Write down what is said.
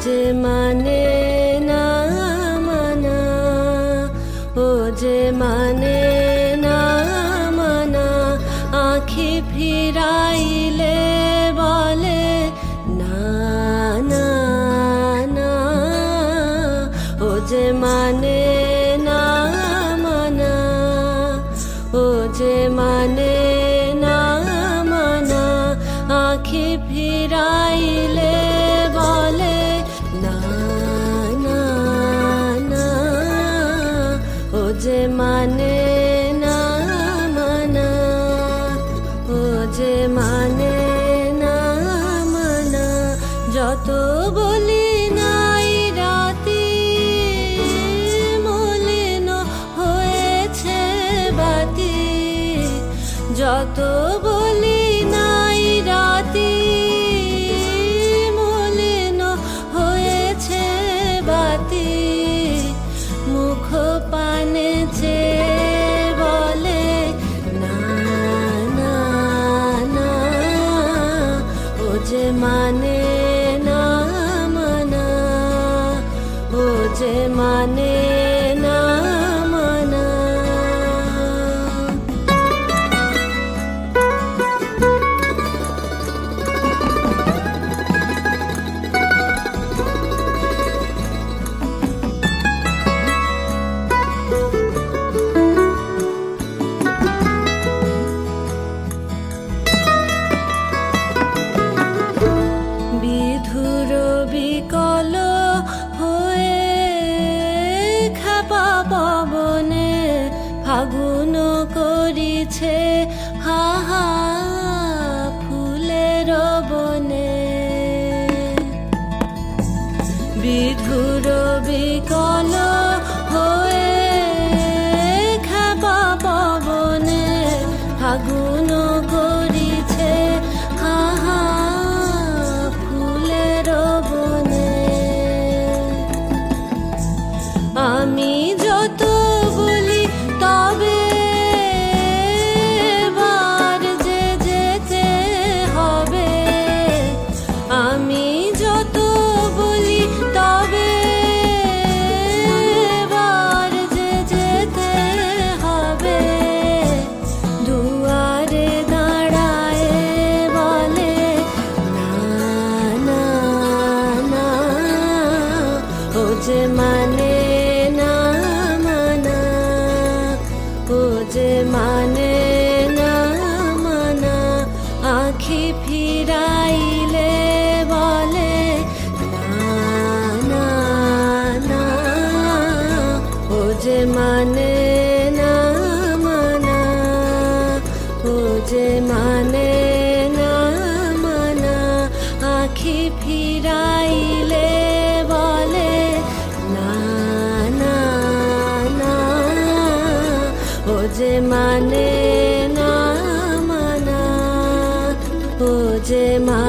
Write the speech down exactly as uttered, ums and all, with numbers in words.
যে মানে না মানা, ও যে মানে না মানা, আঁখি ফিরাইলে বলে না না না, ও যে মানে না মানা, ও যে মানে না মানা, আঁখি ফিরাইলে বলে না না না, ও যে মানে না মানা, ও যে মানে না মানা। যত বলি নাই রাতি মলিন হয়েছে বাতি, যত বলি নাই রাতি মলিন হয়েছে বাতি, মুখ পানে চেয়ে বলে না না না, ও যে মানে না মানা, ও যে মানে না মানা। বিধুর বিকল হয়ে খাপা পবনে ফাগুন করিছে হাহা ফুলের বনে, বিধুর বিকল হয়ে খাপা পবনে ফাগুন করিছে হাহা ফুলের বনে। আমি যত বলি তবে এবার যে যেতে হবে, আমি যত বলি তবে এবার যে যেতে হবে, দুয়ারে দাঁড়ায় বলে না না না, ও যে মানে না মানা, ও যে মানে না মানা, আঁখি ফিরাইলে বলে না না না, ও যে মানে না মানা, ও যে মানে না মানা, আঁখি ফিরাইলে বলে না না না, ও যে মানে না মানা, ও যে